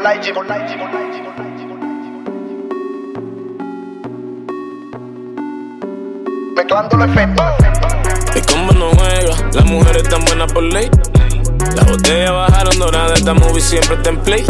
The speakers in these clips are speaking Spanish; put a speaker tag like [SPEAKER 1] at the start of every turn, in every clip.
[SPEAKER 1] Mezclando los efectos.
[SPEAKER 2] Mi combo no juega, las mujeres están buenas por ley. Las botellas bajaron doradas, esta movie siempre está en play.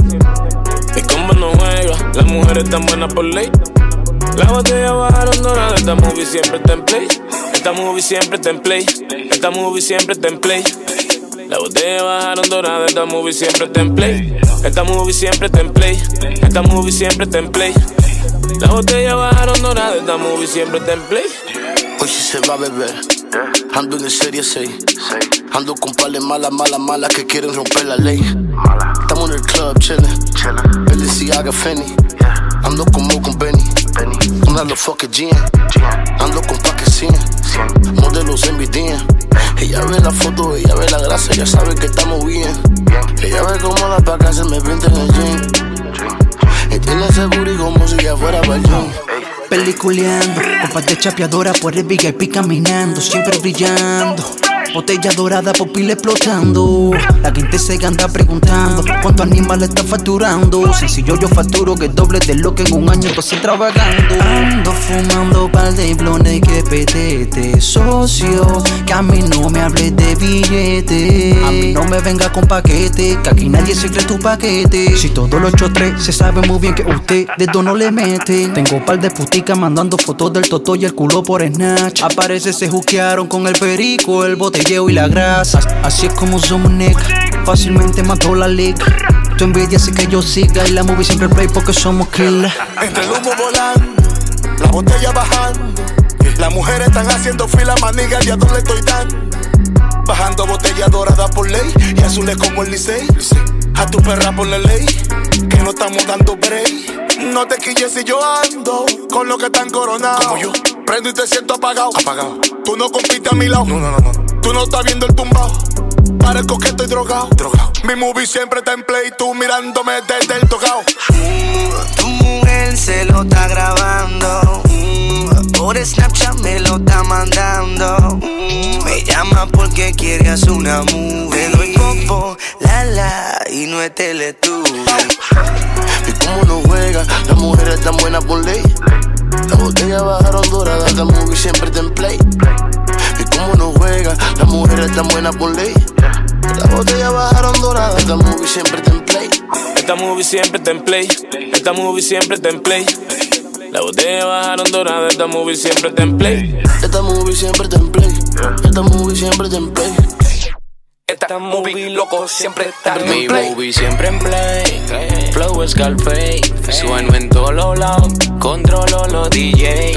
[SPEAKER 2] Mi combo no juega, las mujeres están buenas por ley. Las botellas bajaron doradas, esta movie siempre está en play. Esta movie siempre está en play. Esta movie siempre está en play. Las botellas bajaron doradas, esta movie siempre está en play. Esta movie siempre está en play. Esta movie siempre está en play. Las botellas bajaron doradas, esta movie siempre está en play.
[SPEAKER 3] Hoy sí se va a beber, ando en el serie 6. Ando con pales malas que quieren romper la ley. Estamos en el club chillin', Balenciaga Fendi. Ando con Mo con Benny, una los fucking jeans. Ando con pa' que 100, modelos envidian. Ella ve la foto, ella ve la grasa, ella sabe que estamos bien. Ella ve como la paca se me pinta en el jean. Y tiene ese booty como si ella fuera bayón.
[SPEAKER 4] Peliculeando, copas de chapeadora por el VIP caminando, siempre brillando. Botella dorada, pupila explotando. La gente se anda preguntando cuánto animal está facturando. Sencillo yo facturo que doble de lo que en un año pasé trabajando. Ando fumando par de blones que petete, socio. Que a mí no me hables de billete. A mí no me venga con paquete, que aquí nadie se cree tu paquete. Si todos los chotres se sabe muy bien que usted de dos no le mete. Tengo par de puticas mandando fotos del toto y el culo por Snatch. Aparece se juquearon con el perico, el bote y la grasa, así es como somos nigga. Fácilmente mató la liga. Tu envidia hace que yo siga y la movie siempre play porque somos killers.
[SPEAKER 3] Entre el humo volando, la botella bajando. Las mujeres están haciendo fila, maniga, ¿y a dónde estoy dando? Bajando botella dorada por ley y azules como el Licey. A tu perra por la ley, que no estamos dando break. No te quilles si yo ando con los que están coronados. Como yo, prendo y te siento apagado. Tú no compites a mi lado. No. Tú no estás viendo el tumbao. Para el coqueto y drogado. Mi movie siempre está en play. Tú mirándome desde el tocao.
[SPEAKER 5] Tu mujer se lo está grabando. Por Snapchat me lo está mandando. Me llama porque quiere hacer una movie. Te doy popo, la, y no es Teletubby.
[SPEAKER 3] Y como no juega, las mujeres están buenas por ley. Las botellas bajaron doradas, la movie siempre está en play. Y como no juega, las mujeres están buenas por ley. Las botellas bajaron doradas, la movie siempre está en play.
[SPEAKER 2] Esta movie siempre está en play. Esta movie siempre está en play. Las botellas bajaron doradas, esta movie siempre está en play.
[SPEAKER 3] Esta movie siempre está en play. Esta movie siempre está en play.
[SPEAKER 5] Esta movie loco siempre está en
[SPEAKER 6] Mi
[SPEAKER 5] play.
[SPEAKER 6] movie siempre en play. Flow Scarface. Sueno en todos los lados. Controlo los DJ.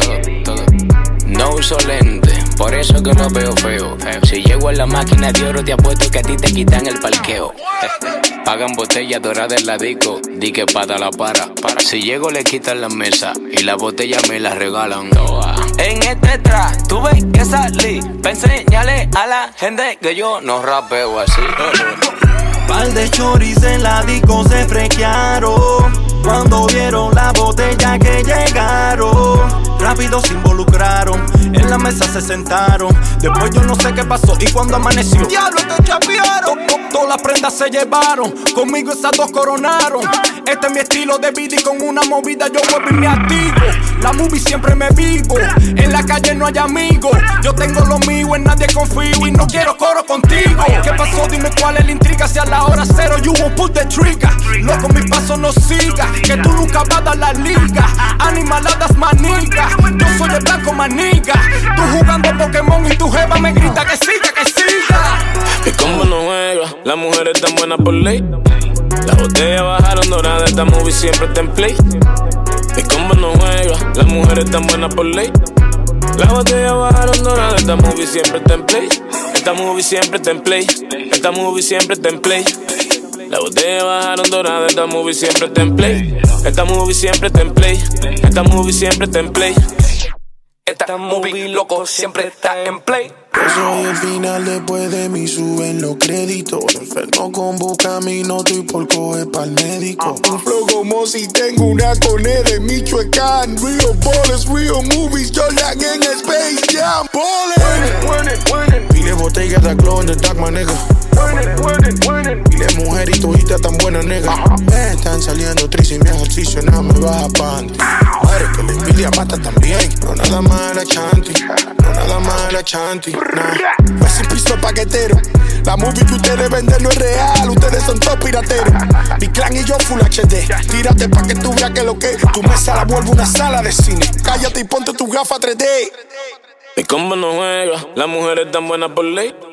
[SPEAKER 6] No uso lente, por eso que lo veo feo. Si llego a la máquina de oro, te apuesto que a ti te quitan el parqueo. Pagan botella dorada en la disco, di que pata la para. Si llego le quitan la mesa y la botella me la regalan. En este track tuve que salir pa' enseñarle a la gente que yo no rapeo así.
[SPEAKER 7] Par de choris en la disco se frequearon cuando vieron la botella que llegaron. Rápido se involucraron, en la mesa se sentaron. Después yo no sé qué pasó y cuando amaneció, ¡diablo, te chapearon! Todas las prendas se llevaron, conmigo esas dos coronaron. Este es mi estilo de vida y con una movida yo vuelvo y me activo. La movie siempre me vivo, en la calle no hay amigos. Yo tengo lo mío, en nadie confío y no quiero coro contigo. ¿Qué pasó? Dime cuál es la intriga, si a la hora cero you won't pull the trigger. Loco, mi paso no siga, que tú nunca vas a dar la liga. Animaladas maniga, yo soy el blanco maniga. Tú jugando Pokémon y tu jeva me grita que siga, que siga.
[SPEAKER 2] Mi combo no juega, las mujeres están buenas por ley. Las botellas bajaron doradas, esta movie siempre está en play. Mi combo no juega, las mujeres están buenas por ley. Las botellas bajaron doradas, esta movie siempre está en play. Esta movie siempre está en play. Esta movie siempre está en play. Las botellas bajaron doradas, esta movie siempre está en play. Esta movie siempre está en play. Esta movie siempre está en play.
[SPEAKER 5] Esta movie loco siempre está en play.
[SPEAKER 3] Yo soy el final, después de mí suben los créditos. Enfermo con Bucaminoto y por coger pa'l médico. Un flow como si tengo una cone de Michoacán. Real ballers, real movies, Jordan en Space Jam. Ballin'. Pile botella de clon de Dark, my nigga. Pile mujer y todita tan buena nega. Me están saliendo tris y mi ejercicio no me baja panty. Madre que la envidia mata también. No nada más la chanti, no nada más la chanti, nah. Pues sin piso paquetero. La movie que ustedes venden no es real, ustedes son top pirateros. Mi clan y yo full HD. Tírate pa' que tú veas que lo que tu mesa la vuelve una sala de cine. Cállate y ponte tu gafa 3D.
[SPEAKER 2] Mi combo no juega, las mujeres tan buenas por ley.